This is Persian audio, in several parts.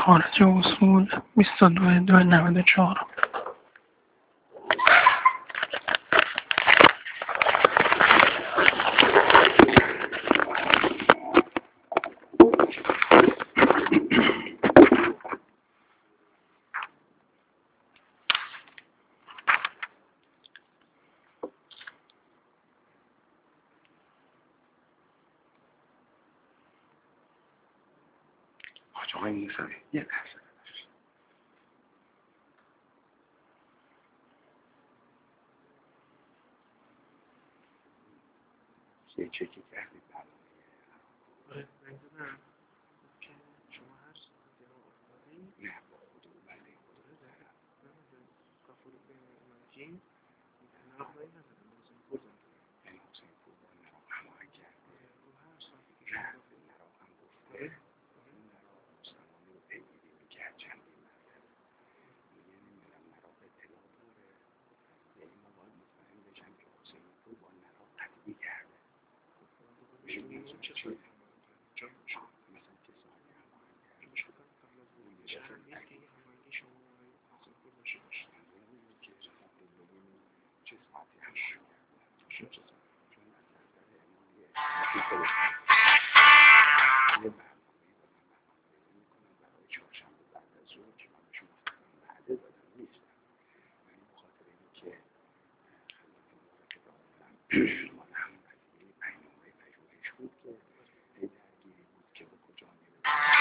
خارج اصول 22/294. آقای موسوی یه لحظه یه چکی کردید برنامه من دونم که شما هر ساعتی رو افتادیم نه با خود و بله کافور به منجین نه آقایی ندارم حسین پور دارم یعنی حسین پور با نرا هماهنگ کرده رو هر ساعتی که شما گفتیم نرا هم گفته نرا مسلمانی رو پیگیری میکرد چندین مرتبه میگه نمیدونم نرا اطلاع داره یعنی ما باید مطمئن بشم که حسین پور با نرا قطعی کرده میشه میگه چه شده مثلا که سالی هماهنگ کرده شدن قبل از ورود به شهر نیست که یه هماهنگی شما حسین پور داشته باشید که چه ساعتی هماهنگ کرده چون از نظر امالی یه برنامه‌ای میکنم برای چهارشنبه بعد از ظهر که من به شما وعده دادم نیستم یعنی بخاطر اینکه خدمت مبارک دادم مال همون قضیه پیام‌های پژوهش بود که هی درگیری بود که به کجا میره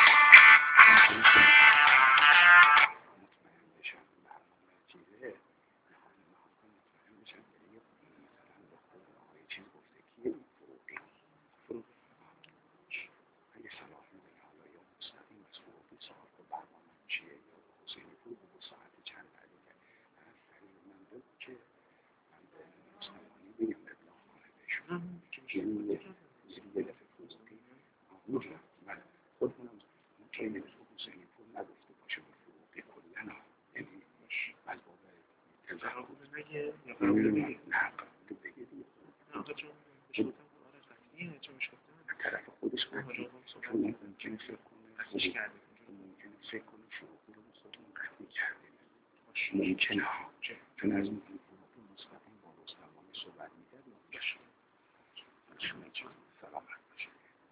مطمئن بشم برنامه چیزه نهایتا مطمئن بشم که دیگه مثلا دختر آقای چیز گفته کیه فروغی اگه صلاح میدونه حالا یا مستقیم از فروغی سوال کن برنامه چیه یا حسین پور بگو ساعت چند بعدی که طرف سریع من بگو که من به مستمانی بگم ابلاغ کنه بهشون یعنی یه دفعه فروغی میدونم بله خودمونم خیلی نمیتون حسین پور نگفته باشه به فروغی کلن ها یعنی از باب قراره نگه یا قراره بگه نه قراره بگه دیگه نه آقا چون بشکتم آره قطعیه چون بشکتم طرف خودش قطعی چون ممکنه فکر کنه قطعیش کردیم ممکنه فکر کنه فروغی رو خودمون قطعی کردیم ممکنه ها چون از اون فروغی مستقیم با رستمانی صحبت میکرد باشه شما چون سلامت باشه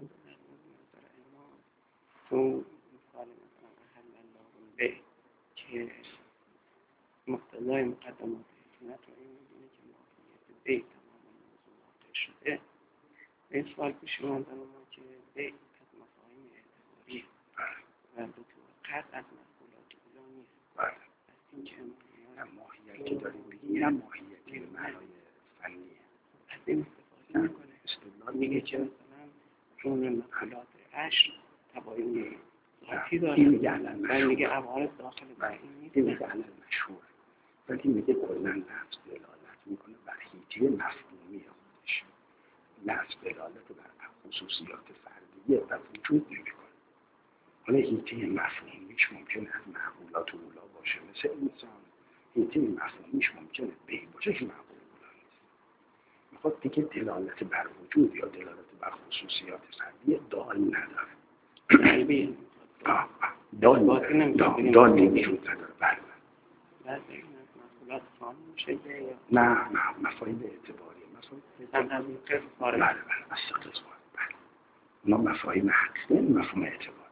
تو مثال مثلا اهل الله به که مقتضای مقدمات حکمت رو این میدونه که ماهیت بیت تماما موضوع واقع شده این سوال پیش اومدن ما که بیت از مفاهیم اعتباری و به طور قطع از مسئولات اولا نیست از این که ماهیت که داریم بگیم نه ماهیتی به معنای فنیه از این استفاده میکنه استدلال میگه که مثلا چون مسئولات عشر تباین ذاتی داره این میگه علل مشهور میگه عوارض داخل این نیست این میگه علل مشهور ولی میگه کلا لفظ دلالت میکنه بر حیطه مفهومی خودش لفظ دلالت بر خصوصیات فردیه و وجود نمیکنه حالا حیطه مفهومیش ممکنه از معقولات اولا باشه مثل انسان حیطه مفهومیش ممکنه بی باشه که معقول اولا نیست میخواد دیگه دلالت بر وجود یا دلالت بر خصوصیات فردیه دال نداره قلبیه دال وجود نداره بله مسئولات ثانی میشه نه مفاهیم اعتباری مفاهیم بله بله استقلال بله اونا مفاهیم حقیقی مفهوم اعتباری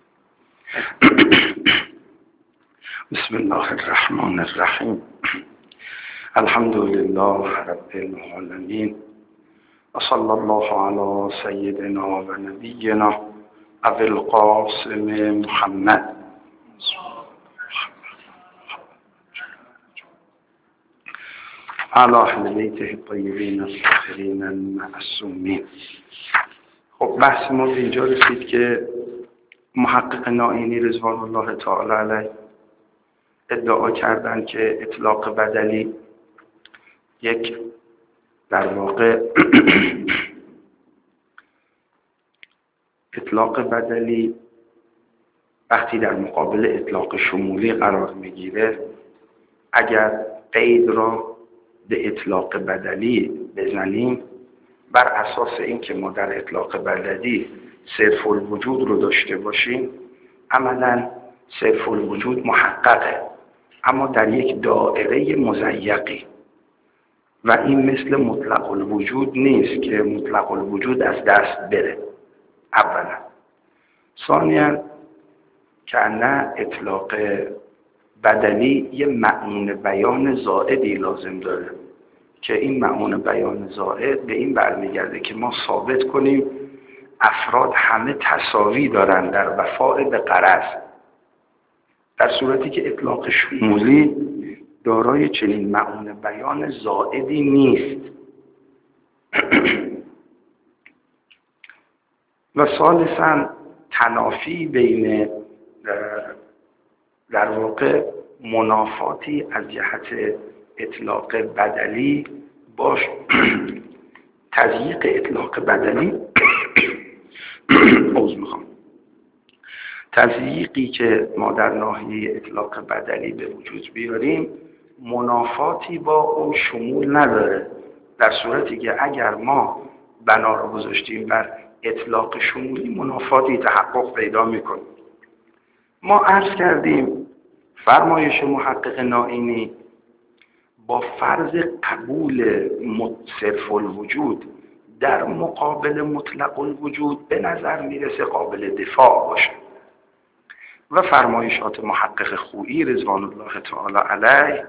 بسم الله الرحمن الرحیم الحمد لله رب العالمین و صلی الله علی سیدنا و نبینا ابی القاسم محمد علی اهل بیته الطیبین الطاهرین المعصومین. خب بحث ما به اینجا رسید که محقق نائینی رضوان الله تعالی علیه ادعا کردند که اطلاق بدلی یک در واقع اطلاق بدلی وقتی در مقابل اطلاق شمولی قرار میگیره اگر قید را به اطلاق بدلی بزنیم بر اساس اینکه ما در اطلاق بدلی صرف الوجود رو داشته باشیم عملاً صرف الوجود محققه، اما در یک دایره مضیقی و این مثل مطلق الوجود نیست که مطلق الوجود از دست بره. اولا. ثانیا که نه اطلاق بدلی یه معنون بیان زائدی لازم داره که این معنون بیان زائد به این برمیگرده که ما ثابت کنیم افراد همه تساوی دارن در وفاء به غرض، در صورتی که اطلاق شمولی دارای چنین معنون بیان زائدی نیست. و ثالثاً تنافی بین در واقع منافاتی از جهت اطلاق بدلی باش تضییق اطلاق بدلی تضییقی که ما در ناحیه اطلاق بدلی به وجود بیاریم منافاتی با اون شمول نداره، در صورتی که اگر ما بنا رو گذاشتیم بر اطلاق شمولی منافاتی تحقق پیدا میکنه. ما عرض کردیم فرمایش محقق نائینی با فرض قبول صرف الوجود در مقابل مطلق الوجود به نظر میرسه قابل دفاع باشه و فرمایشات محقق خویی رضوان الله تعالی علیه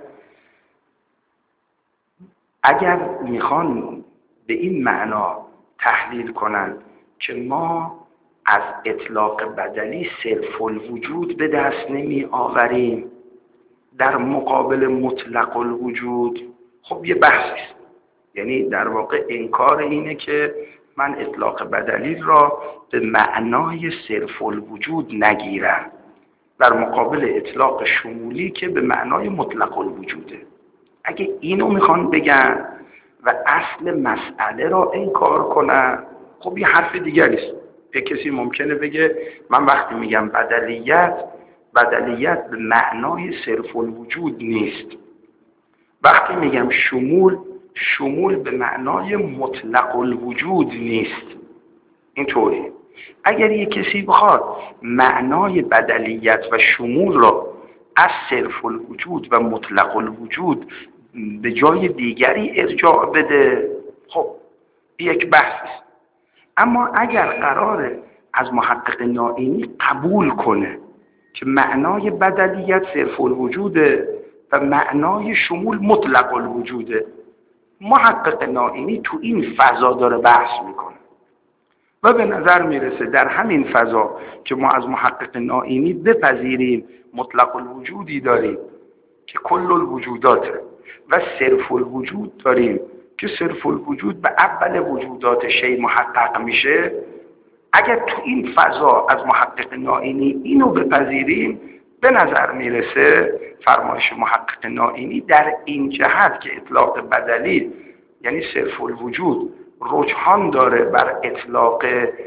اگر میخوان به این معنا تحلیل کنن که ما از اطلاق بدلی صرف الوجود به دست نمی آوریم در مقابل مطلق الوجود، خب یه بحثیست. یعنی در واقع انکار اینه که من اطلاق بدلی را به معنای صرف الوجود نگیرم در مقابل اطلاق شمولی که به معنای مطلق الوجوده. اگه اینو میخوان بگن و اصل مسئله را انکار کنن، خب یه حرف دیگریست. یک کسی ممکنه بگه من وقتی میگم بدلیت به معنای صرف الوجود نیست، وقتی میگم شمول به معنای مطلق الوجود نیست. اینطوری اگر یک کسی بخواد معنای بدلیت و شمول را از صرف الوجود و مطلق الوجود به جای دیگری ارجاع بده، خب یک بحث. اما اگر قراره از محقق نائینی قبول کنه که معنای بدلیت صرف الوجوده و معنای شمول مطلق الوجوده، محقق نائینی تو این فضا داره بحث میکنه و به نظر میرسه در همین فضا که ما از محقق نائینی بپذیریم مطلق الوجودی داریم که کل الوجوداته و صرف الوجود داریم که صرف الوجود به اول وجودات شی محقق میشه، اگر تو این فضا از محقق نائینی اینو بپذیریم به نظر میرسه فرمایش محقق نائینی در این جهت که اطلاق بدلی یعنی صرف الوجود رجحان داره بر اطلاق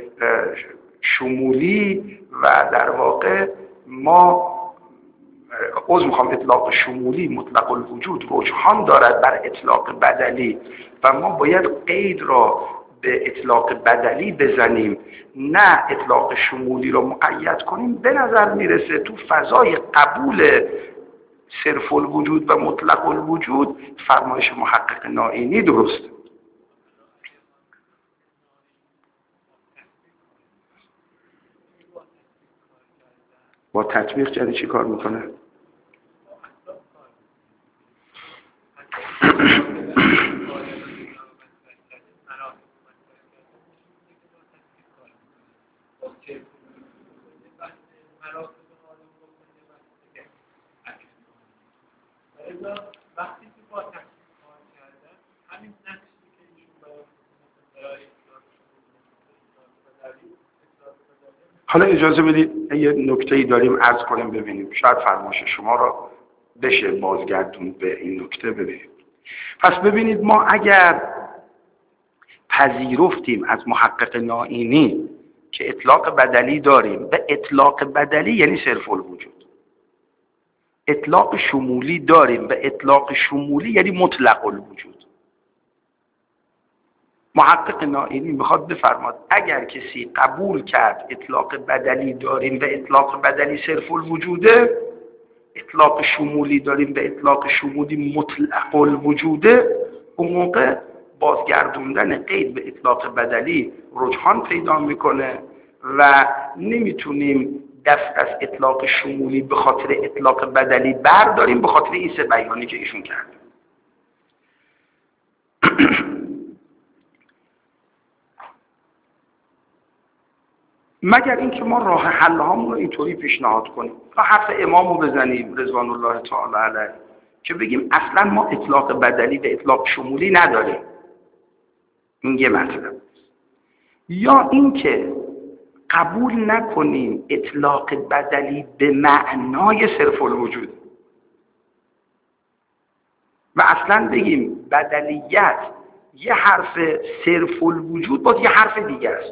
شمولی و در واقع ما اطلاق شمولی مطلق الوجود رجحان دارد بر اطلاق بدلی و ما باید قید را به اطلاق بدلی بزنیم نه اطلاق شمولی را مقید کنیم، به نظر میرسه تو فضای قبول صرف الوجود و مطلق الوجود فرمایش محقق نائینی درست. با تطبیق جدی چی کار میکنه؟ وقتی که با تحقیق کار کردن همین نقشی که ایشون حالا اجازه بدید یه نکته‌ای داریم عرض کنیم ببینیم، شاید فرمایش شما را بشه بازگردون به این نکته ببینیم. پس ببینید ما اگر پذیرفتیم از محقق نائینی که اطلاق بدلی داریم و اطلاق بدلی یعنی صرف الوجود، اطلاق شمولی داریم و اطلاق شمولی یعنی مطلق الوجود، محقق نائینی میخواد بفرماد اگر کسی قبول کرد اطلاق بدلی داریم و اطلاق بدلی صرف الوجوده، اطلاق شمولی داریم و اطلاق شمولی مطلق الوجوده، اون موقع بازگردوندن قید به اطلاق بدلی رجحان پیدا میکنه و نمیتونیم دست از اطلاق شمولی به خاطر اطلاق بدلی برداریم به خاطر این سه بیانی که ایشون کرد. مگر اینکه ما راه حل هامون رو اینطوری پیشنهاد کنیم و حرف امامو بزنیم رضوان الله تعالی علیه که بگیم اصلا ما اطلاق بدلی و اطلاق شمولی نداریم، این یه مطلب. یا اینکه قبول نکنیم اطلاق بدلی به معنای صرف الوجود و اصلا بگیم بدلیت یه حرف صرف الوجود باید یه حرف دیگه است.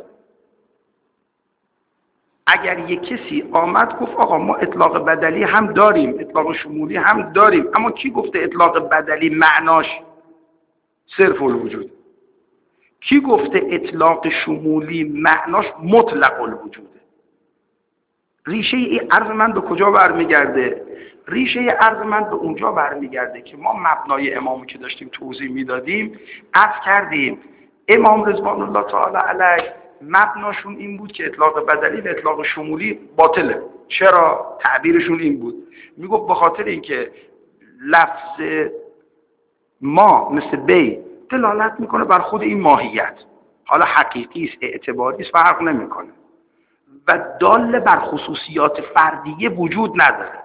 اگر یک کسی آمد گفت آقا ما اطلاق بدلی هم داریم اطلاق شمولی هم داریم، اما کی گفته اطلاق بدلی معناش صرف الوجود؟ کی گفته اطلاق شمولی معناش مطلق الوجوده؟ ریشه ای عرض من به کجا برمیگرده؟ ریشه ای عرض من به اونجا برمیگرده که ما مبنای امامو که داشتیم توضیح میدادیم عرض کردیم امام رضوان الله تعالی علیه مبناشون این بود که اطلاق بدلی و اطلاق شمولی باطله. چرا؟ تعبیرشون این بود، میگفت به خاطر اینکه لفظ ما مثل بی دلالت میکنه بر خود این ماهیت، حالا حقیقی است اعتباری است فرق نمیکنه و دال بر خصوصیات فردیه وجود نداره.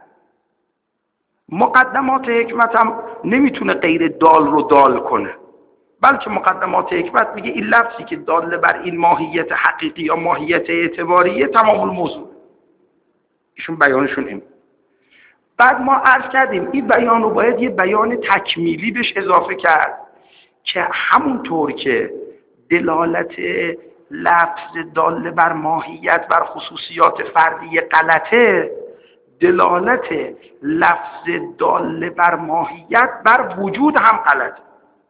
مقدمات حکمت هم نمیتونه غیر دال رو دال کنه، بلکه مقدمات حکمت میگه این لفظی که دال بر این ماهیت حقیقی یا ماهیت اعتباریه تمام الموضوع. ایشون بیانشون این. بعد ما عرض کردیم این بیان رو باید یه بیان تکمیلی بهش اضافه کرد که همونطور که دلالت لفظ دال بر ماهیت بر خصوصیات فردی غلطه، دلالت لفظ دال بر ماهیت بر وجود هم غلطه.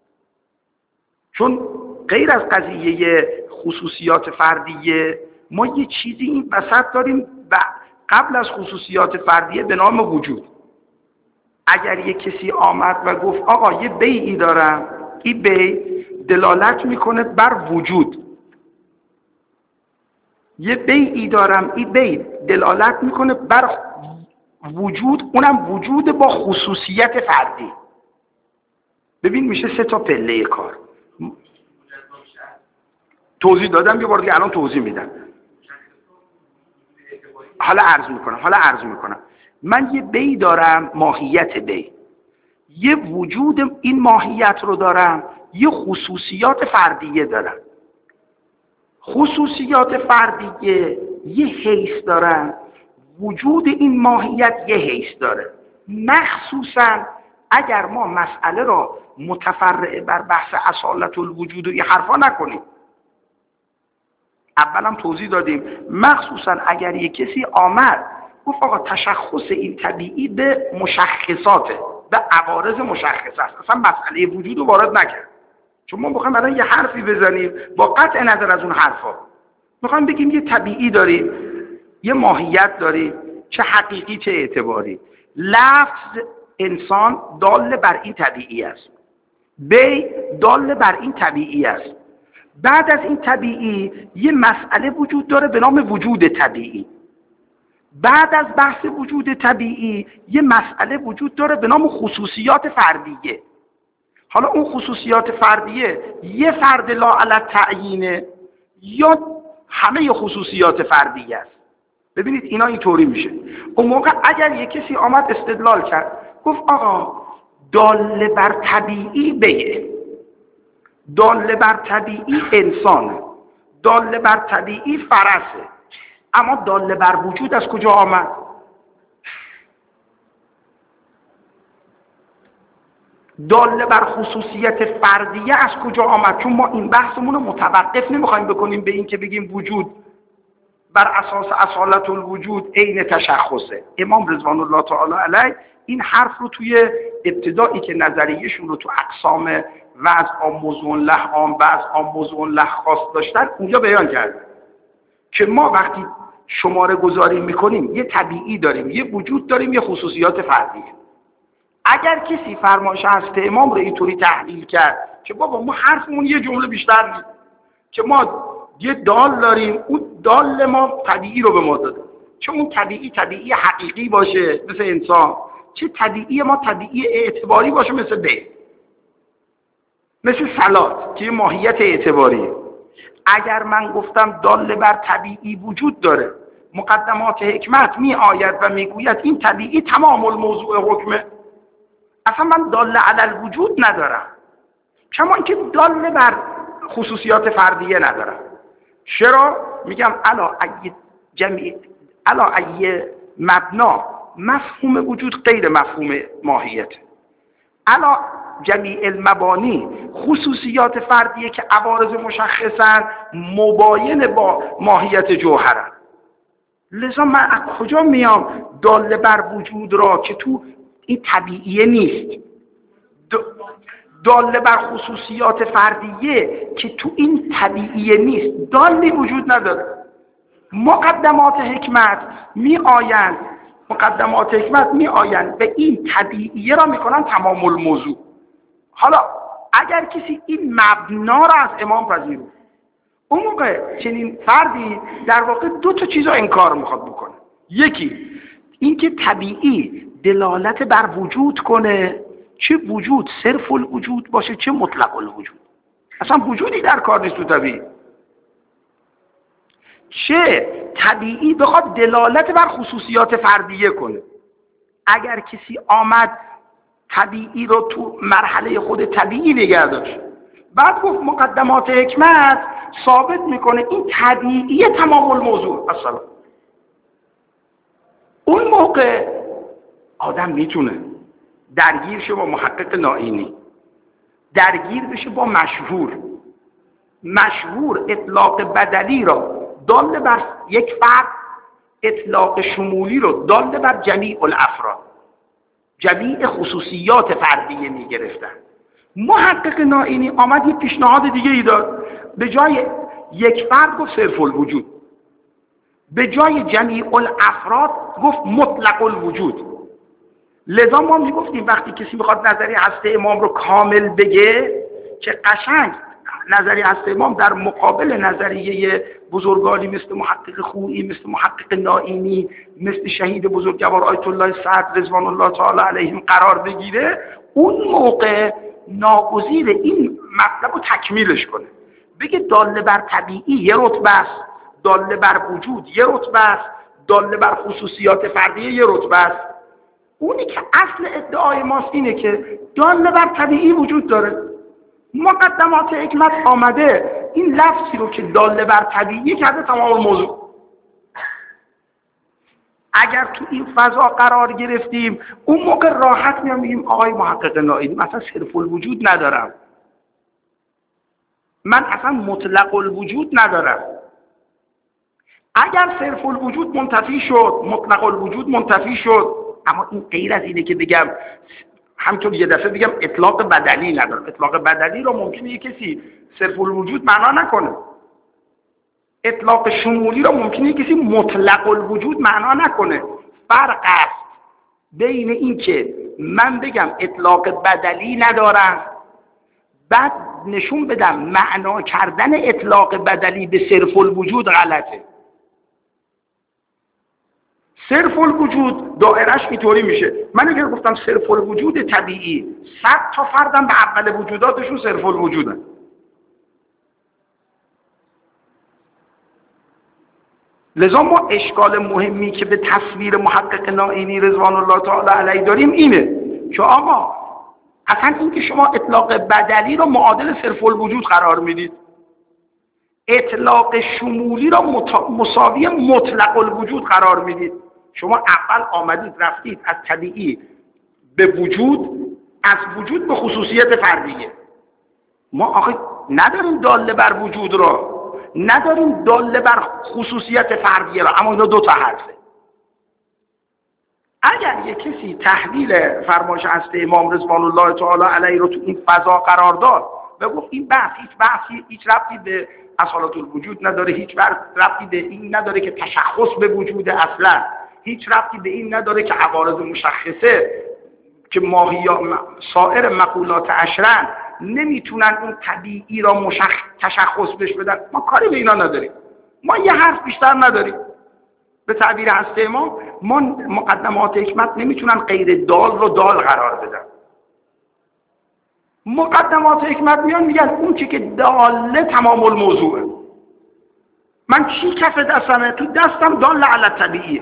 چون غیر از قضیه خصوصیات فردیه ما یه چیزی این وسط داریم قبل از خصوصیات فردیه به نام وجود. اگر یه کسی آمد و گفت آقا یه بیعی دارم، این بیع دلالت میکنه بر وجود، یه بیعی دارم این بیع دلالت میکنه بر وجود، اونم وجود با خصوصیت فردی. ببین میشه 3 تا پله کار. توضیح دادم یه بار دیگه الان توضیح میدم. حالا عرض میکنم من یه بی دارم، ماهیت بی، یه وجود این ماهیت رو دارم، یه خصوصیات فردیه دارم. خصوصیات فردیه یه حیث دارن، وجود این ماهیت یه حیث داره. مخصوصا اگر ما مسئله را متفرع بر بحث اصالت الوجود و این حرفا نکنیم، اولم توضیح دادیم، مخصوصا اگر یک کسی آمد گفت آقا تشخص این طبیعی به مشخصاته، به عوارض مشخص است، اصلا مسئله وجود رو وارد نکرد. چون ما میخوایم الان یه حرفی بزنیم با قطع نظر از اون حرفا، میخوایم بگیم یه طبیعی داریم، یه ماهیت داریم، چه حقیقی چه اعتباری. لفظ انسان دال بر این طبیعی است، بی دال بر این طبیعی است. بعد از این طبیعی یه مسئله وجود داره به نام وجود طبیعی. بعد از بحث وجود طبیعی یه مسئله وجود داره به نام خصوصیات فردیه. حالا اون خصوصیات فردیه یه فرد لا علی تعیینه یا همه خصوصیات فردیه است. ببینید اینا اینطوری میشه. اون موقع اگر یک کسی آمد استدلال کرد گفت آقا دال بر طبیعی بیه، دال بر طبیعی انسانه، دال بر طبیعی فرسه، اما دال بر وجود از کجا آمد؟ دال بر خصوصیت فردیه از کجا آمد؟ چون ما این بحثمون رو متوقف نمیخوایم بکنیم به این که بگیم وجود بر اساس اصالت الوجود عین تشخصه. امام رضوان الله تعالی علیه این حرف رو توی ابتدایی که نظریهشون رو تو اقسام و از آموزون له عام و از آموزون له خاص داشتن اونجا بیان کرده که ما وقتی شماره گذاری میکنیم یه طبیعی داریم، یه وجود داریم، یه خصوصیات فردیه. اگر کسی فرمایش حضرت امام رو اینطوری تحلیل کرد که بابا ما حرفمون یه جمله بیشتر نیست، که ما یه دال داریم، اون دال ما طبیعی رو به ما داده، چه اون طبیعی حقیقی باشه مثل انسان، چه طبیعی ما طبیعی اعتباری باشه مثل به، مثل صلات که ماهیت اعتباریه. اگر من گفتم دال بر طبیعی وجود داره، مقدمات حکمت می آید و می گوید این طبیعی تمام الموضوع حکمه، اصلا من دال علی الوجود ندارم، کما اینکه دال بر خصوصیات فردیه ندارم. چرا؟ میگم علا ای مبنا مفهوم وجود غیر مفهوم ماهیت، علا جمیع المبانی خصوصیات فردیه که عوارض مشخصن مباین با ماهیت جوهرن. لذا من از کجا میام دال بر وجود را که تو این طبیعیه نیست، دال بر خصوصیات فردیه که تو این طبیعیه نیست، دالی وجود نداره. مقدمات حکمت می آیند به این طبیعیه را میکنن تمام الموضوع. حالا اگر کسی این مبنا را از امام پذیرفت، اون موقع چنین فردی در واقع دو تا چیز را انکار میخواد بکنه. یکی اینکه طبیعی دلالت بر وجود کنه، چه وجود صرف الوجود باشه چه مطلق الوجود، اصلا وجودی در کار نیست تو طبیعی، چه طبیعی بخواد دلالت بر خصوصیات فردیه کنه. اگر کسی آمد طبیعی رو تو مرحله خود طبیعی نگه داشت، بعد گفت مقدمات حکمت ثابت میکنه این طبیعی تمام الموضوع اصلا، اون موقع آدم میتونه درگیر شه با محقق نائینی، درگیر بشه با مشهور اطلاق بدلی را دال بر یک فرد، اطلاق شمولی رو دال بر جمیع الافراد، جمیع خصوصیات فردیه میگرفتن. محقق نائینی آمد یک پیشنهاد دیگه ای داد، به جای یک فرد گفت صرف الوجود، به جای جمیع الافراد گفت مطلق الوجود. لذا ما میگفتیم وقتی کسی میخواد نظریه هسته امام رو کامل بگه که قشنگ نظریه هسته امام در مقابل نظریه بزرگانی مثل محقق خویی، مثل محقق نائینی، مثل شهید بزرگوار آیت الله سعد رضوان الله تعالی علیهم قرار بگیره، اون موقع ناگزیر این مطلب رو تکمیلش کنه، بگه داله بر طبیعی یه رتبه است، داله بر وجود یه رتبه است، داله بر خصوصیات فردیه یه رتبه است. اونی که اصل ادعای ماست اینه که داله بر طبیعی وجود داره. مقدمات حکمت آمده این لفظی رو که داله بر طبیعی کرده تمام الموضوع. اگر تو این فضا قرار گرفتیم اون موقع راحت میگیم آقای محقق نائینی مثلا صرف الوجود ندارم، من اصلا مطلق الوجود ندارم. اگر صرف الوجود منتفی شد، مطلق الوجود منتفی شد، اما این غیر از اینه که بگم همینطور یه دفعه بگم اطلاق بدلی ندارم. اطلاق بدلی رو ممکنه یه کسی صرف الوجود معنا نکنه، اطلاق شمولی رو ممکنه یه کسی مطلق الوجود معنا نکنه. فرق است بین این که من بگم اطلاق بدلی ندارم بعد نشون بدم معنا کردن اطلاق بدلی به صرف الوجود غلطه. صرف الوجود دائرش اینطوری میشه، من اگر گفتم صرف الوجود طبیعی 100 تا فردم به اول وجوداتشون صرف الوجودن. لذا ما اشکال مهمی که به تصویر محقق نائینی رضوان الله تعالی علیه داریم اینه که آقا اصلا این که شما اطلاق بدلی رو معادل صرف الوجود قرار میدید، اطلاق شمولی رو مساوی مطلق الوجود قرار میدید. شما اول آمدید رفتید از طبیعی به وجود، از وجود به خصوصیت فردیه. ما آخه نداریم داله بر وجود را، نداریم داله بر خصوصیت فردیه را، اما اینا دو تا حرفه. اگر یک کسی تحلیل فرمایش هست امام رضوان الله تعالی علیه رو تو این فضا قرار داد و گفت این هیچ ربطی به اصالت الوجود نداره، هیچ ربطی به این نداره که تشخص به وجود اصلا، هیچ ربطی به این نداره که عوارض مشخصه که سایر مقولات عشرن نمیتونن اون طبیعی را تشخص بش بدن، ما کاری به اینا نداریم، ما یه حرف بیشتر نداریم. به تعبیر هست امام، ما مقدمات حکمت نمیتونن غیر دال رو دال قرار بدن. مقدمات حکمت میگن اون چی که داله تمام الموضوعه. من چی کف دستمه؟ تو دستم دال علی طبیعیه،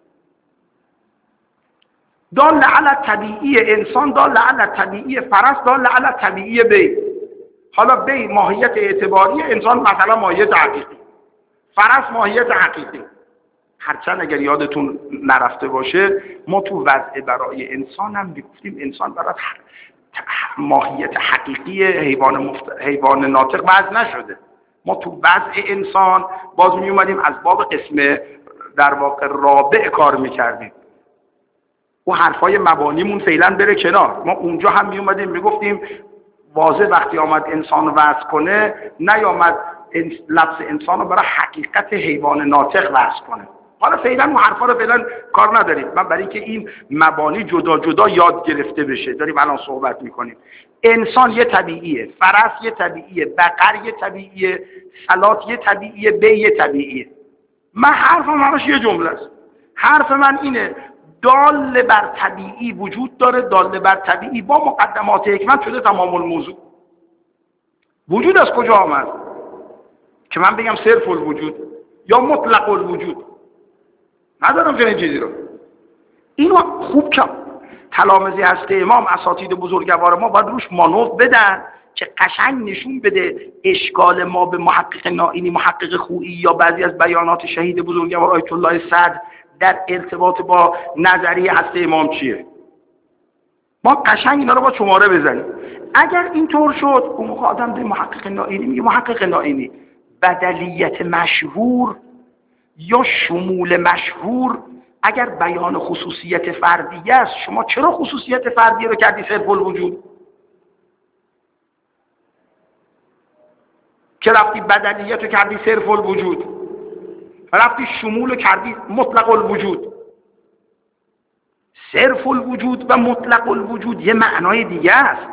دال علی طبیعی انسان، دال علی طبیعی فرس، دال علی طبیعی بی. حالا بی ماهیت اعتباری، انسان مثلا ماهیت حقیقی، فرس ماهیت حقیقی. هرچند اگر یادتون نرفته باشه ما تو وضع برای انسان هم گفتیم انسان برای ماهیت حقیقی حیوان ناطق وضع نشده. ما تو وضع انسان باز می اومدیم از باب قسم در واقع رابع کار میکردیم. او حرفای مبانیمون فعلا بره کنار. ما اونجا هم می اومدیم میگفتیم واضح وقتی آمد انسان وضع کنه نیامد لفظ انسان رو برای حقیقت حیوان ناطق وضع کنه. حالا فعلا ما حرفا رو فعلا کار نداریم. من برای که این مبانی جدا جدا یاد گرفته بشه داریم الان صحبت میکنیم. انسان یه طبیعیه، فرس یه طبیعیه، بقر یه طبیعیه، سلات یه طبیعیه، بی یه طبیعیه. من حرفم همش یه جمله است. حرف من اینه دال بر طبیعی وجود داره، دال بر طبیعی با مقدمات حکمت شده تمام الموضوع. وجود از کجا آمد؟ که من بگم صرف الوجود یا مطلق الوجود؟ ندارم چنین چیزی رو. اینو خوب که تلامذه هست امام اساتید بزرگوار ما باید روش مانور بدن که قشنگ نشون بده اشکال ما به محقق نائینی، محقق خویی یا بعضی از بیانات شهید بزرگوار آیت الله صدر در ارتباط با نظریه هست امام چیه. ما قشنگ اینا رو با شماره بزنیم. اگر اینطور شد اون موقع آدم به محقق نائینی میگه محقق نائینی بدلیت مشهور یا شمول مشهور اگر بیان خصوصیت فردیه است، شما چرا خصوصیت فردیه رو کردی صرف الوجود؟ که رفتی بدلیت رو کردی صرف الوجود، رفتی شمول رو کردی مطلق الوجود. صرف الوجود و مطلق الوجود یه معنای دیگه است.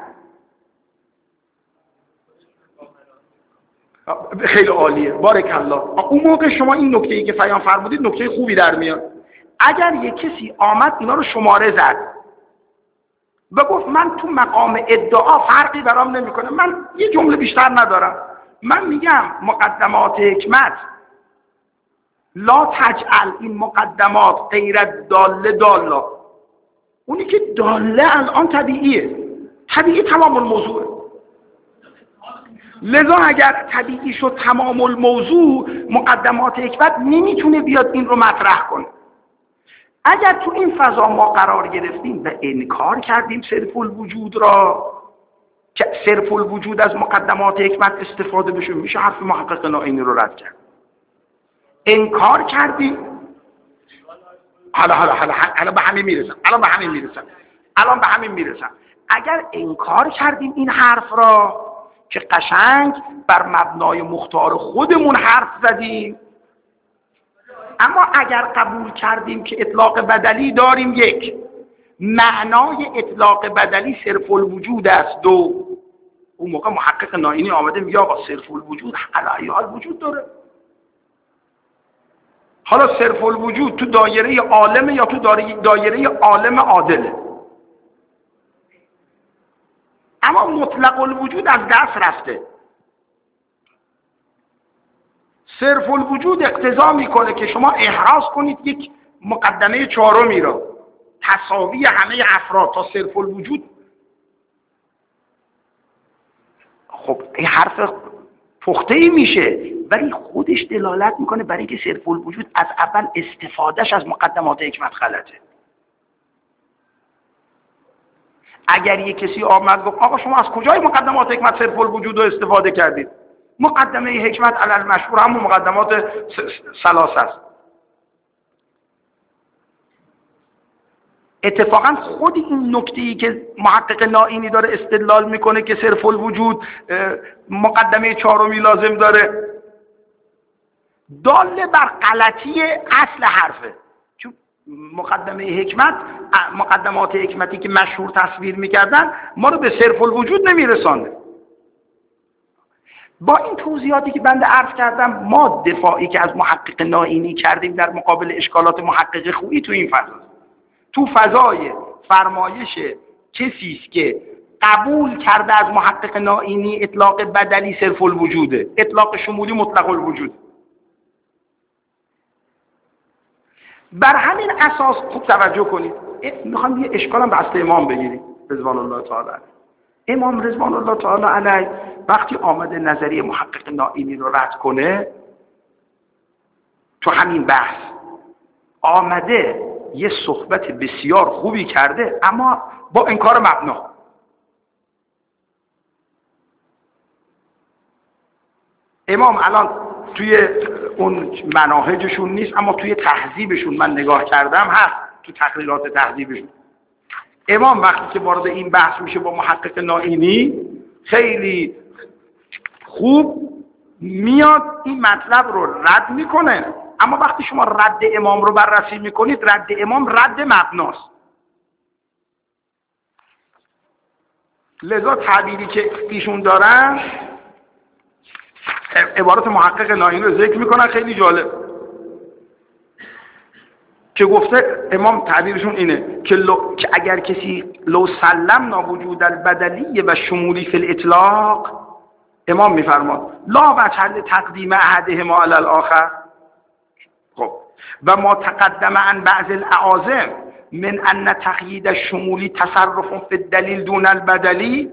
خیلی عالیه، بارک الله. اون موقع شما این نکته‌ای که بیان فرمودید نکته خوبی در میاد. اگر یک کسی آمد اینا رو شماره زد و گفت من تو مقام ادعا فرقی برام نمیکنه، من یه جمله بیشتر ندارم، من میگم مقدمات حکمت لا تجعل این مقدمات غیر داله دالا. اونی که داله الان طبیعیه، طبیعی تمام الموضوعه. لذا اگر طبیعی شد تمام الموضوع، مقدمات حکمت نمیتونه بیاد این رو مطرح کنه. اگر تو این فضا ما قرار گرفتیم و انکار کردیم صرف الوجود را، که صرف الوجود از مقدمات حکمت استفاده بشه، میشه حرف محقق نائینی رو رد کرد. انکار کردیم. حالا به همین میرسم. اگر انکار کردیم این حرف را که قشنگ بر مبنای مختار خودمون حرف زدیم، اما اگر قبول کردیم که اطلاق بدلی داریم، یک معنای اطلاق بدلی صرف الوجود است، دو اون موقع محقق نائینی آمده میگه آقا صرف الوجود علی حال وجود داره. حالا صرف الوجود تو دایره عالم یا تو دایره عالم عادله، اما مطلق الوجود از دست رفته. صرف الوجود اقتضا میکنه که شما احراز کنید یک مقدمه چهارمی را، تساوی همه افراد تا صرف الوجود. خب این حرف پخته ای میشه، ولی خودش دلالت میکنه برای که صرف الوجود از اول استفادهش از مقدمات حکمت غلطه. اگر یک کسی آمد گفت آقا شما از کجای مقدمات حکمت صرف الوجود رو استفاده کردید؟ مقدمه حکمت علی المشهور همون مقدمات ثلاثه است. اتفاقا خود این نکته‌ای که محقق نائینی داره استدلال میکنه که صرف الوجود مقدمه چهارمی لازم داره، دال بر غلطی اصل حرفه. چون مقدمات حکمتی که مشهور تصویر میکردن ما رو به صرف الوجود نمیرسانه. با این توضیحاتی که بنده عرض کردم، ما دفاعی که از محقق نائینی کردیم در مقابل اشکالات محقق خویی تو این فضا، تو فضای فرمایش کسی است که قبول کرده از محقق نائینی اطلاق بدلی صرف الوجوده، اطلاق شمولی مطلق الوجود. بر همین اساس خوب توجه کنید، میخوام یه اشکالم به اصل امام بگیریم رضوان الله تعالی علیه. امام رضوان الله تعالی علیه وقتی آمده نظریه محقق نائینی رو رد کنه، تو همین بحث آمده یه صحبت بسیار خوبی کرده، اما با انکار مبنا. امام الان توی اون مناهجشون نیست، اما توی تهذیبشون من نگاه کردم هست، تو تقریرات تهذیبشون. امام وقتی که وارد این بحث میشه با محقق نائینی، خیلی خوب میاد این مطلب رو رد میکنه، اما وقتی شما رد امام رو بررسی میکنید، رد امام رد مبناست. لذا تعبیری که ایشون دارن، عبارت محقق نائینی رو ذکر میکنن خیلی جالب، که گفته امام تعبیرشون اینه که اگر کسی لو سلمنا وجود البدلی و شمولی فی الاطلاق، امام میفرماد لا وجه تقدیم احدهما علی الاخر. خب و ما تقدم عن بعض الاعاظم من ان تقیید الشمولی تصرف فی الدلیل دون البدلی.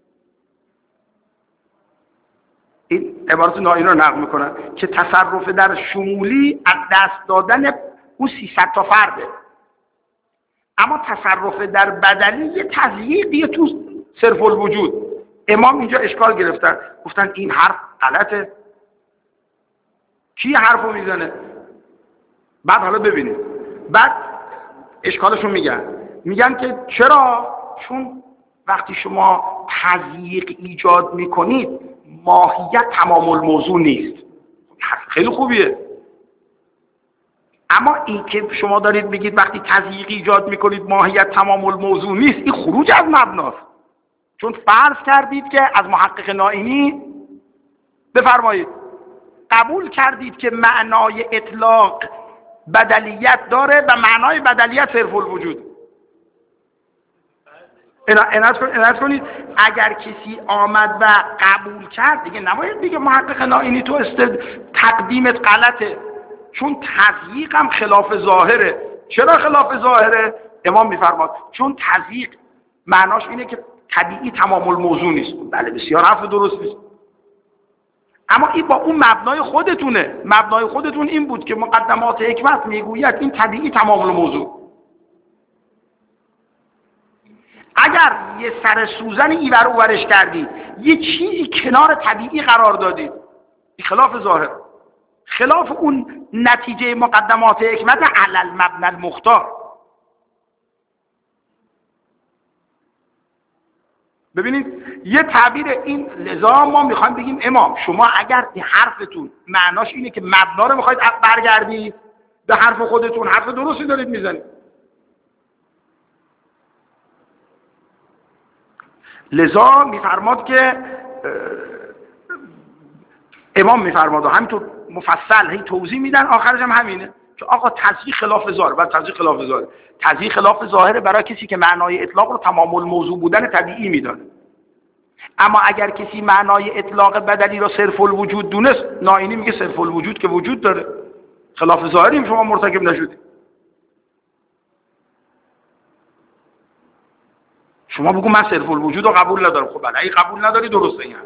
این عبارت نائینی رو نقل میکنن که تصرف در شمولی از دست دادن اون 300 تا فرده، اما تصرف در بدلی یه تضییقیه تو صرف الوجود. امام اینجا اشکال گرفتن، گفتن این حرف غلطه. کی حرفو میزنه؟ بعد حالا ببینید، بعد اشکالشون میگن که چرا؟ چون وقتی شما تضییق ایجاد میکنید ماهیت تمام الموضوع نیست. خیلی خوبیه، اما این که شما دارید میگید وقتی تضییق ایجاد میکنید ماهیت تمام الموضوع نیست، این خروج از مبناست. چون فرض کردید که از محقق نائینی، بفرمایید، قبول کردید که معنای اطلاق بدلیت داره و معنای بدلیت صرف الوجود. عنایت کنید، اگر کسی آمد و قبول کرد دیگه نباید دیگه محقق نائینی تو تقدیمت غلطه، چون تضییق هم خلاف ظاهره. چرا خلاف ظاهره؟ امام میفرماد چون تضییق معناش اینه که طبیعی تمام الموضوع نیست. بله بسیار حرف درست نیست، اما این با اون مبنای خودتونه. مبنای خودتون این بود که مقدمات حکمت میگوید این طبیعی تمام الموضوع. اگر یه سر سوزن ایور اوورش کردی، یه چیزی کنار طبیعی قرار دادی، خلاف ظاهر، خلاف اون نتیجه مقدمات حکمت علی المبنی المختار. ببینید یه تعبیر این، لذا ما میخوایم بگیم امام شما اگر حرفتون معناش اینه که مبنا رو میخواید برگردید به حرف خودتون، حرف درستی دارید میزنید. لذا میفرماد که امام میفرماد و همینطور مفصل هی توضیح میدن، آخرش هم همینه که آقا تضییق خلاف ظاهر. بعد تضییق خلاف ظاهر، تضییق خلاف ظاهر برای کسی که معنای اطلاق رو تمام الموضوع بودن طبیعی میدانه. اما اگر کسی معنای اطلاق بدلی رو صرف الوجود دونست، نائینی میگه صرف الوجود که وجود داره، خلاف ظاهریم شما مرتکب نشدید. شما بگو من صرف الوجود رو قبول ندارم. خب بله، اگه قبول نداری درسته این.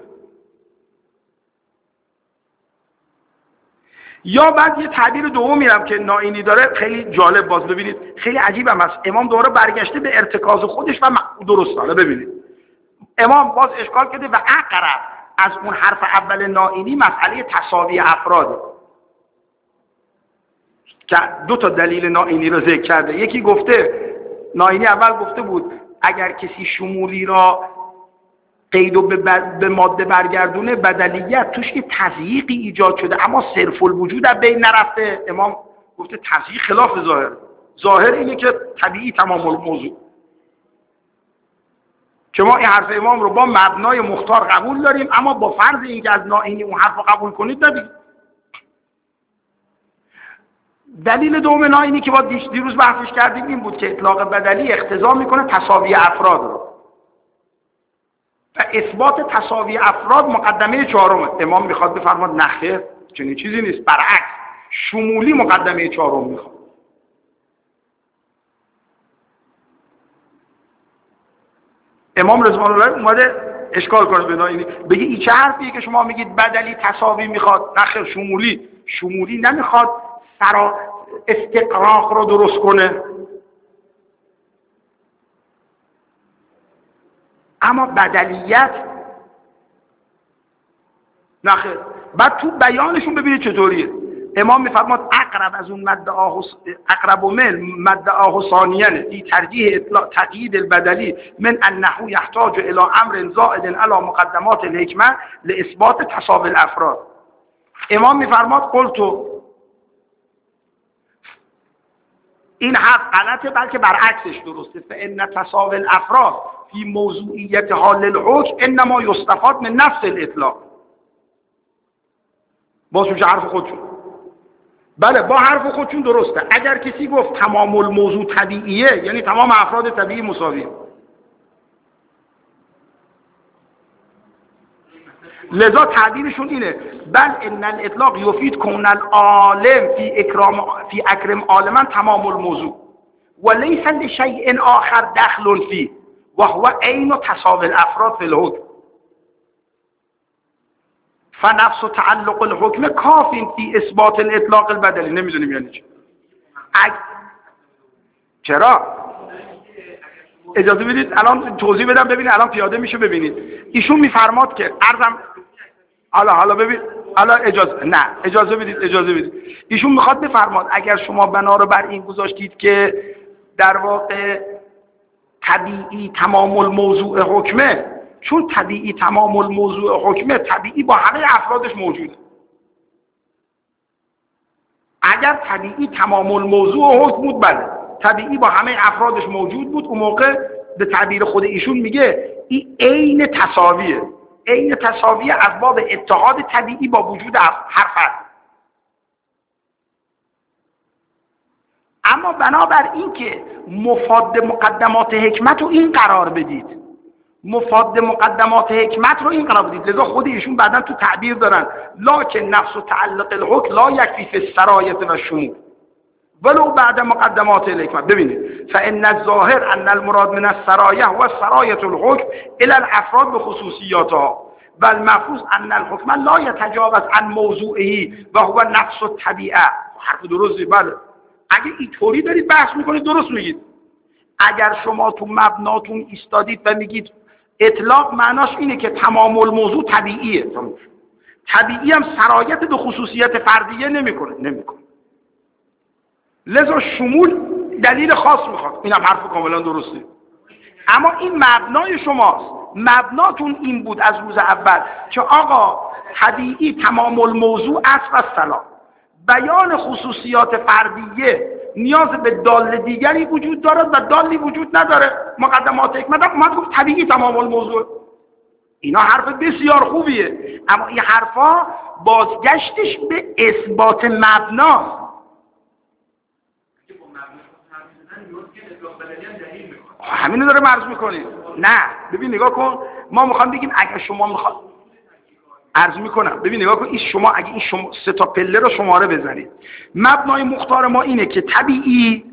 یا بعد یه تعبیر دوم میرم که نائینی داره، خیلی جالب، باز ببینید خیلی عجیب هم هست. امام دوباره برگشته به ارتکاز خودش و درستانه. ببینید امام باز اشکال کرده و اقرب از اون حرف اول نائینی مسئله تساوی افراده که دو تا دلیل نائینی رو ذکر کرده. یکی گفته ناینی اول گفته بود اگر کسی شمولی را قید و به ماده برگردونه بدلیت توش که تضییقی ایجاد شده اما صرف الوجود در بین نرفته. امام گفته تضییق خلاف ظاهر اینه که طبیعی تمام الموضوع. که ما این حرف امام رو با مبنای مختار قبول داریم اما با فرض اینکه از ناینی اون حرف رو قبول کنید ندید. دلیل دوم ناینی که با دیروز بحثش کردیم این بود که اطلاق بدلی اقتضا میکنه تساوی افراد رو و اثبات تساوی افراد مقدمه چهارمه. امام میخواد بفرماد نخیر چنین چیزی نیست، برعکس شمولی مقدمه چهارم میخواد. امام رضوان الله اومده اشکال کنه به ناینی، بگه این چه حرفیه که شما میگید بدلی تساوی میخواد؟ نخیر شمولی نمیخواد استقراق رو درست کنه، اما بدلیت نخیر. بعد تو بیانشون ببینید چطوریه. امام میفرماد اقرب از اون اقرب من مدعاه ثانیاً فی ترجیح اطلاق تقیید البدلی من انه یحتاج الى امر زائد علی مقدمات الحکمه لاثبات تساوی الافراد. امام میفرماد قلتو این حرف غلطه بلکه برعکسش درسته. فان تساوی الافراد فی موضوعیت حال الحکم انما یستفاد من نفس الاطلاق. باز میشه حرف خودشون. بله با حرف خودشون درسته. اگر کسی گفت تمام الموضوع طبیعیه یعنی تمام افراد طبیعی مساویه. لذا تعبیرشون اینه بل ان الاطلاق یفید کون العالم فی اکرم عالما تمام الموضوع وليس لشيء آخر دخل فيه وهو عین تساوی الافراد فی الحکم فنفس تعلق الحکم کاف فی اثبات الاطلاق البدلی. نمیدونیم یعنی چی. چرا؟ اجازه بدید الان توضیح بدم ببینید الان پیاده میشه ببینید. ایشون میفرماد که ارزم حالا ببین اجازه بدید ایشون میخواد بفرماد اگر شما بنا رو بر این گذاشتید که در واقع طبیعی تمام الموضوع حکمه، چون طبیعی تمام الموضوع حکمه طبیعی با همه افرادش موجوده. اگر طبیعی تمام الموضوع حکم بود بله طبیعی با همه افرادش موجود بود، اون موقع به تعبیر خود ایشون میگه این عین تساویه. عین تساویه از باب اتحاد طبیعی با وجود هر فرد. اما بنابر این که مفاد مقدمات حکمت رو این قرار بدید، مفاد مقدمات حکمت رو این قرار بدید، لذا خود ایشون بعدا تو تعبیر دارن لکن نفس و تعلق الحکم لا یکفی فی السرایت و الشمول ولو بعد مقدمات الحکمت. ببینید فان الظاهر ان المراد من السرایه هو سرایت الحکم الى الافراد بخصوصیاتها و المفروض ان الحکم لا یتجاوز عن موضوعه و هو نفس الطبیعه. حرف درستی. بله اگه اینطوری دارید بحث میکنید درست میگید. اگر شما تو مبناتون ایستادید و میگید اطلاق معناش اینه که تمام الموضوع طبیعیه، طبیعی هم سرایت به خصوصیت فردیه نمیکنه. لذا شمول دلیل خاص میخواد. اینم حرف کاملا درسته. اما این مبنای شماست. مبناتون این بود از روز اول که آقا طبیعی تمام الموضوع اصل السلام، بیان خصوصیات فردیه نیاز به دال دیگری وجود دارد و دالی وجود نداره. مقدمات حکمت هم اومد گفت طبیعی تمام الموضوع. اینا حرف بسیار خوبیه، اما این حرفا بازگشتش به اثبات مبناست. همینو داره مرز میکنید. نه ببین نگاه کن، ما میخوام بگیم اگر شما میخواد عرض میکنم ببین نگاه کن این شما اگه این شما سه تا پله رو شماره بزنید، مبنای مختار ما اینه که طبیعی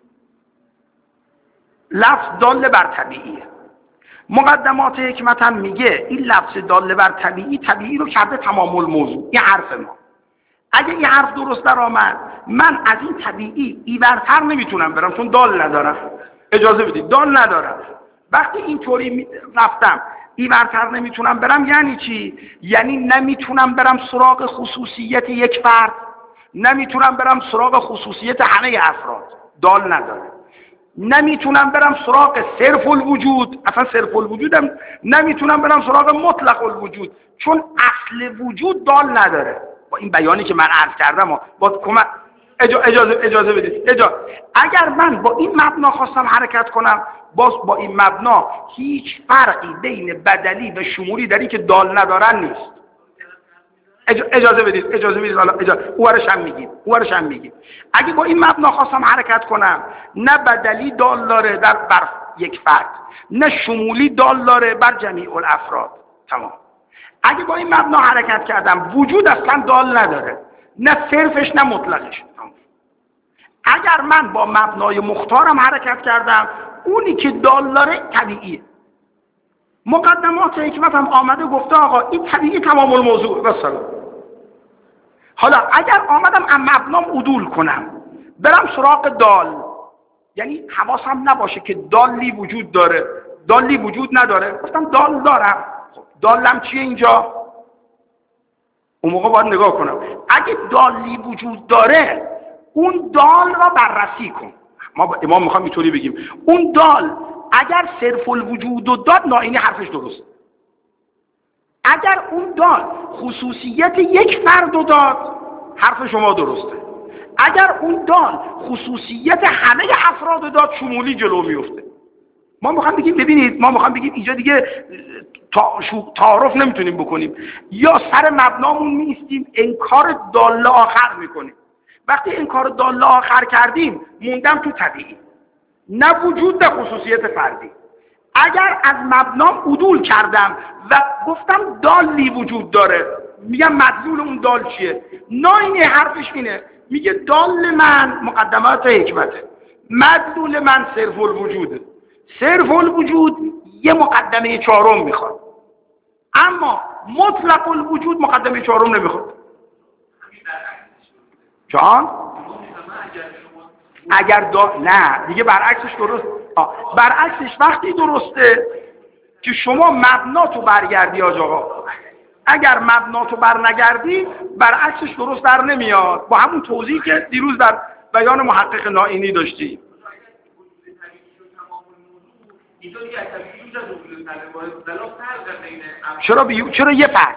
لفظ دال بر طبیعیه. مقدمات حکمت هم میگه این لفظ دال بر طبیعی رو کرده تمام الموضوع. این حرف ما. اگه این حرف درست در آمد من از این طبیعی ایورتر نمیتونم برم چون دال ندارم. اجازه بدید دال ندارم. وقتی اینطوری رفتم ایورتر نمیتونم برم یعنی چی؟ یعنی نمیتونم برم سراغ خصوصیت یک فرد، نمیتونم برم سراغ خصوصیت همه افراد. دال نداره. نمیتونم برم سراغ صرف الوجود، اصلا صرف الوجودم نمیتونم برم سراغ مطلق الوجود، چون اصل وجود دال نداره. با این بیانی که من عرض کردم با کمک اجازه بدید. اگر من با این مبنا خواستم حرکت کنم، باز با این مبنا هیچ فرقی بین بدلی و شمولی در این که دال ندارن نیست. اجازه بدید حالا اورش هم میگیم. اگه با این مبنا خواستم حرکت کنم، نه بدلی دال داره بر یک فرد، نه شمولی دال داره بر جمیع الافراد. تمام. اگه با این مبنا حرکت کردم، وجود اصلا دال نداره، نه صرفش نه مطلقش. اگر من با مبنای مختارم حرکت کردم، اونی که دال داره طبیعیه. مقدمات حکمت هم آمده گفته آقا این طبیعی تمام الموضوع بسلام. حالا اگر آمدم ام مبنام عدول کنم، برم سراغ دال، یعنی حواسم نباشه که دالی وجود داره دالی وجود نداره، گفتم دال دارم. خب دالم چیه اینجا؟ اون موقع باید نگاه کنم اگه دالی وجود داره، اون دال را بررسی کن. ما میخوام اینطوری بگیم اون دال اگر صرف الوجود و داد، نائینی حرفش درست. اگر اون دال خصوصیت یک فرد و داد، حرف شما درسته. اگر اون دال خصوصیت همه افراد داد، شمولی جلو میفته. ما میخوام بگیم ببینید، ما میخوام بگیم اینجا دیگه تعارف نمیتونیم بکنیم، یا سر مبنامون نیستیم، انکار دال آخر میکنیم. وقتی انکار دال آخر کردیم، موندم تو طبیعی، نه وجود نه خصوصیت فردی. اگر از مبنام عدول کردم و گفتم دالی وجود داره، میگم مدلول اون دال چیه؟ نائینی حرفش اینه، میگه دال من مقدمات حکمته، مدلول من صرف الوجوده. صرف الوجود یه مقدمه چهارم میخواد، اما مطلق الوجود مقدمه چهارم نمیخواد. جان؟ اگر نه دیگه برعکسش درست. برعکسش وقتی درسته که شما مبناتو برگردی آقا. اگر مبناتو برنگردی، برعکسش درست در نمیاد، با همون توضیحی که دیروز در بیان محقق نائینی داشتی. چرا یه فرد؟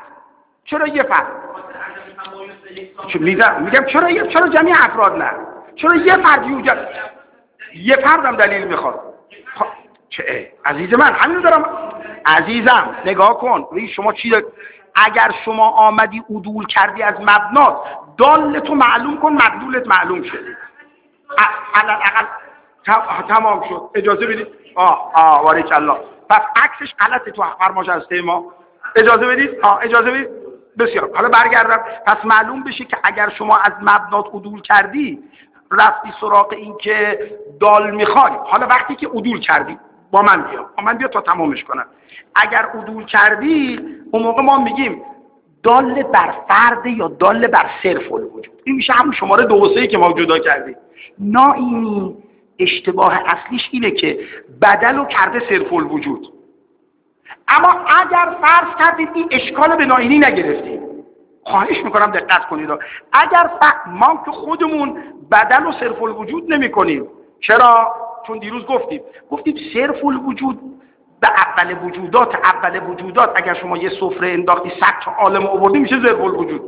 میگم چرا جمعی افراد نه؟ چرا یه فرد یوجد؟ یه فردم دلیل میخواد. چه عزیز من، همین دارم. عزیزم نگاه کن، شما چی داری؟ اگر شما آمدی عدول کردی از مبنات، دالتو معلوم کن، مدلولت معلوم شد. اقل تمام شد. اجازه بدید. بارک الله. پس عکسش غلطه تو فرماش از ما. اجازه بدید. بسیار. حالا برگردم. پس معلوم بشه که اگر شما از مبنات عدول کردی، رفتی سراغ این که دال میخوای. حالا وقتی که عدول کردی، با من بیا تا تمامش کنم. اگر عدول کردی، اون موقع ما میگیم دال بر فرد یا دال بر صرف الوجود. این میشه همون شماره 2 و 3 که ما جدا کردیم. نائینی اشتباه اصلیش اینه که بدل رو کرده صرف الوجود. اما اگر فرض کردید این اشکال به نائینی نگرفتیم، خواهش میکنم دقت کنید. اگر ما که خودمون بدل و صرف الوجود نمی کنیم. چرا؟ چون دیروز گفتیم صرف الوجود به اول وجودات اگر شما یه سفره انداختی 100 تا عالم آوردی، میشه صرف الوجود.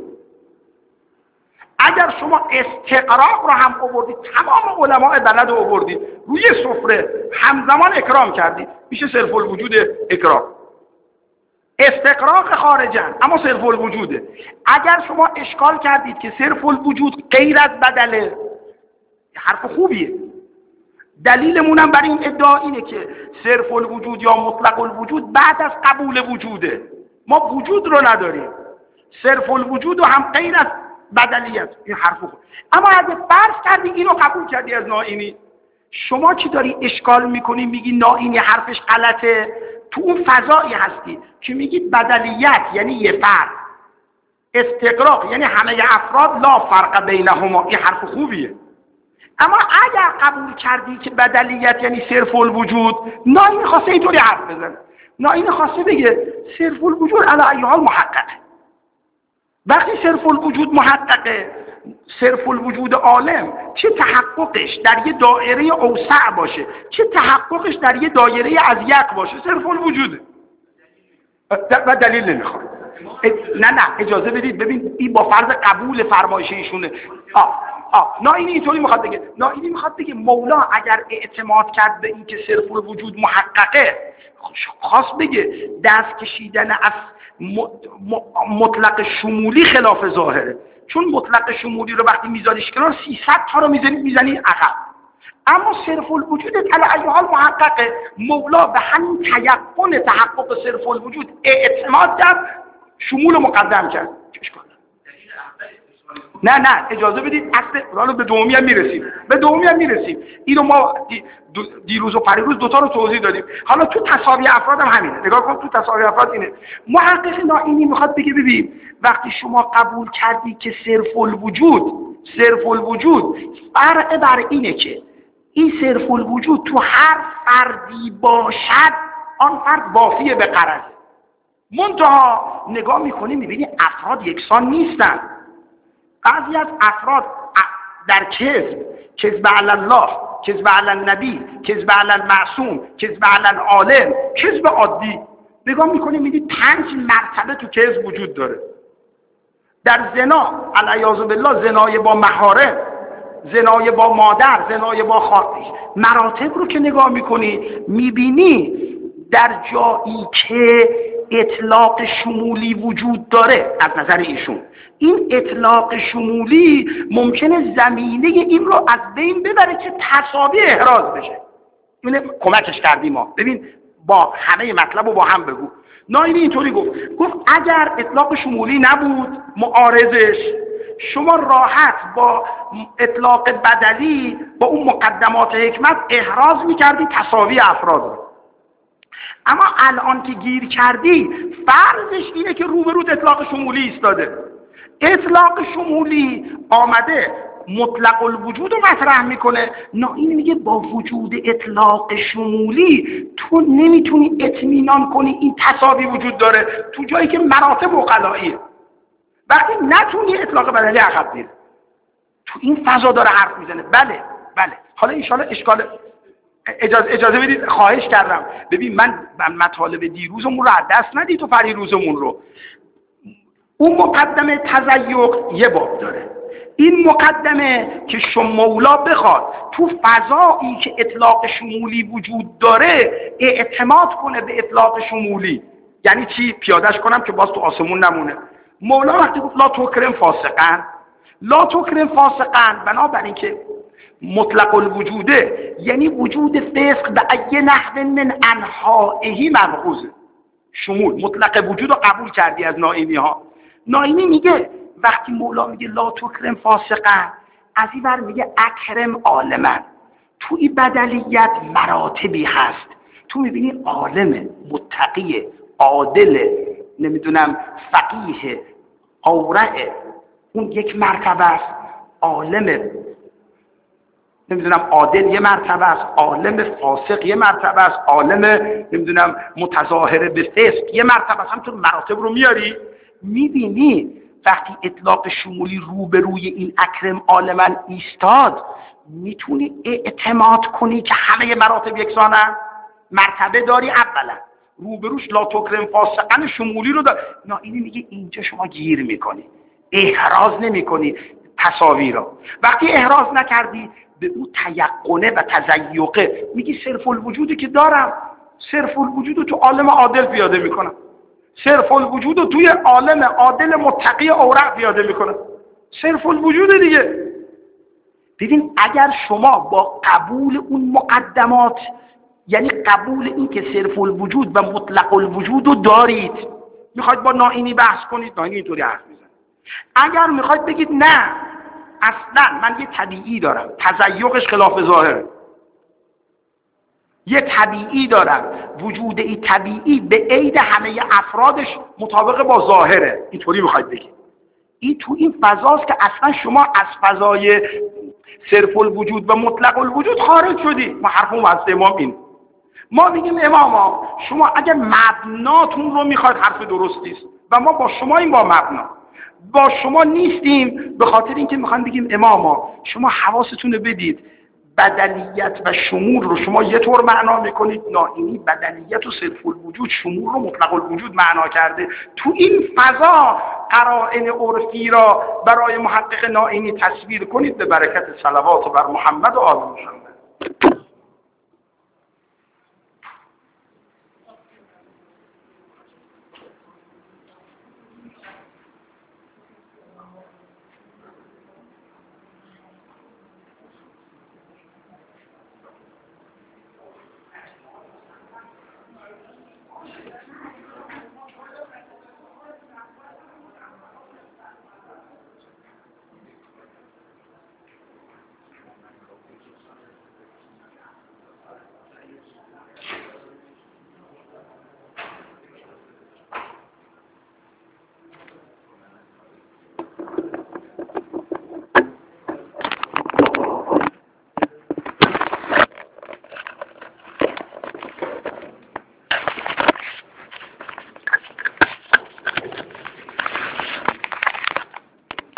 اگر شما استقراق رو هم آوردید، تمام علماء بلد رو آوردید روی سفره همزمان اکرام کردید، میشه صرف الوجود اکرام. استقراق خارجن اما صرف الوجوده. اگر شما اشکال کردید که صرف الوجود غیر از بدله، حرف خوبیه. دلیلمونم بر این ادعا اینه که صرف الوجود یا مطلق الوجود بعد از قبول وجوده. ما وجود رو نداریم، صرف الوجود و هم غیر از بدلیت. این حرف خوب. اما اگه فرض کردی اینو قبول کردی از نائینی، شما چی داری اشکال میکنی؟ میگی نائینی حرفش غلطه. تو اون فضایی هستی که میگید بدلیت یعنی یه فرد، استقراق یعنی همه افراد، لا فرق بینهما. این حرف خوبیه. اما اگر قبول کردی که بدلیت یعنی صرف الوجود، نائینی خواسته اینطوری حرف بزنه. نائینی خواسته بگه صرف الوجود علی ای حال محققه. وقتی صرف الوجود محققه، صرف الوجود عالم چه تحققش در یه دایره اوسع باشه، چه تحققش در یه دایره اضیق باشه، صرف الوجوده و دلیل نمیخواد. نه اجازه بدید، ببین این با فرض قبول فرمایش ایشونه. ناینی اینطوری میخواد بگه، ناینی میخواد بگه مولا اگر اعتماد کرد به این که صرف الوجود محققه، خواست بگه دست کشیدن از مطلق شمولی خلاف ظاهره، چون مطلق شمولی رو وقتی میذاریش کنار 300 تا رو میزنی عقب. اما صرف الوجود علی ای حال محققه. مولا به همین تیقن تحقق صرف الوجود اعتماد کرد، شمول مقدم کرد. نه اجازه بدید، اصل به دومی هم میرسیم. اینو ما دیروز و پریروز دوتا رو توضیح دادیم. حالا تو تساوی افراد هم همینه. نگاه کن، تو تساوی افراد اینه. محقق ناینی میخواد بگه ببین وقتی شما قبول کردی که صرف الوجود فرق بر اینه که این صرف الوجود تو هر فردی باشد، آن فرد وافیه به غرض. منتها نگاه میکنی میبینی افراد یکسان نیستن. بعضی از افراد در کذب علی الله، کذب علی النبی، کذب علی المعصوم، کذب علی العالم، کذب عادی، نگاه میکنی میبینی 5 مرتبه تو کذب وجود داره. در زنا علیاذ بالله، زنای با محارم، زنای با مادر، زنای با خواهر، مراتب رو که نگاه میکنی میبینی در جایی که اطلاق شمولی وجود داره از نظر ایشون، این اطلاق شمولی ممکنه زمینه این رو از بین ببره که تساوی احراز بشه. اینه کمکش کردیم ما. ببین با همه مطلب رو با هم بگو. ناینی اینطوری گفت اگر اطلاق شمولی نبود معارضش، شما راحت با اطلاق بدلی با اون مقدمات حکمت احراز میکردی تساوی افراد رو. اما الان که گیر کردی فرضش اینه که روبروت اطلاق شمولی ایستاده. اطلاق شمولی آمده مطلق الوجود رو مطرح میکنه. این میگه با وجود اطلاق شمولی تو نمیتونی اطمینان کنی این تساوی وجود داره تو جایی که مراتب عقلاییه. وقتی نتونی اطلاق بدلی عقب میره، تو این فضا داره حرف میزنه. بله حالا انشالله اشکال اجازه بدید، خواهش کردم. ببین من مطالب دیروزمون رو از دست ندید تو پریروزمون رو. اون مقدمه تزیق یه باب داره. این مقدمه که شما مولا بخواد تو فضایی که اطلاق شمولی وجود داره اعتماد کنه به اطلاق شمولی. یعنی چی؟ پیادش کنم که باز تو آسمون نمونه. مولا وقتی گفت لا تکرم فاسقن، بنابراین که مطلق الوجوده یعنی وجود فسق به ای نحو من انحائه مأخوذه. شمول مطلق وجود رو قبول کردی از ناینی ها. ناینی میگه وقتی مولا میگه لا تکرم فاسقن، از این ور میگه اکرم عالمن. تو این بدلیت مراتبی هست. تو میبینی عالم، متقی، عادل، نمیدونم فقیه، اورع، اون یک مرتبه است. عالم نمیدونم عادل یه مرتبه است، عالم فاسق یه مرتبه است، عالم نمیدونم متظاهر به فسق یه مرتبه است. همینطور مراتب رو میاری، میبینی وقتی اطلاق شمولی روبروی این اکرم عالمن ایستاد میتونی اعتماد کنی که همه مراتب یکسانن. مرتبه داری اولا، روبروش لا تکرم فاسقن شمولی رو داری. اینی میگه اینجا شما گیر میکنی، احراز نمیکنی تساوی رو. وقتی احراز نکردی به اون تیقنه و تزیقه میگی صرف الوجودی که دارم، صرف الوجود رو تو عالم عادل پیاده میکنم، صرف الوجود رو توی عالم عادل متقی اورع پیاده میکنم. صرف الوجود دیگه. ببین اگر شما با قبول اون مقدمات، یعنی قبول این که صرف الوجود و مطلق الوجود رو دارید، میخواید با ناینی بحث کنید، ناینی اینطوری حرف میزنه. اگر میخواید بگید نه اصلا من یه طبیعی دارم، تزیقش خلاف ظاهره، یه طبیعی دارم، وجود این طبیعی به عید همه افرادش مطابق با ظاهره، اینطوری میخواید بگید. این تو این فضاست که اصلا شما از فضای صرف الوجود و مطلق الوجود خارج شدی. ما حرفمون از امام این، ما میگیم امام شما اگر مبناتون رو میخواید حرف درستیست و ما با شما این با مبنا، با شما نیستیم به خاطر اینکه میخوان بگیم اماما شما حواستون رو بدید، بدلیت و شمول رو شما یه طور معنا میکنید، نائینی بدلیت و صرف الوجود، شمول رو مطلق الوجود معنا کرده. تو این فضا قرائن عرفی را برای محقق نائینی تصویر کنید به برکت صلوات بر محمد و آل محمد.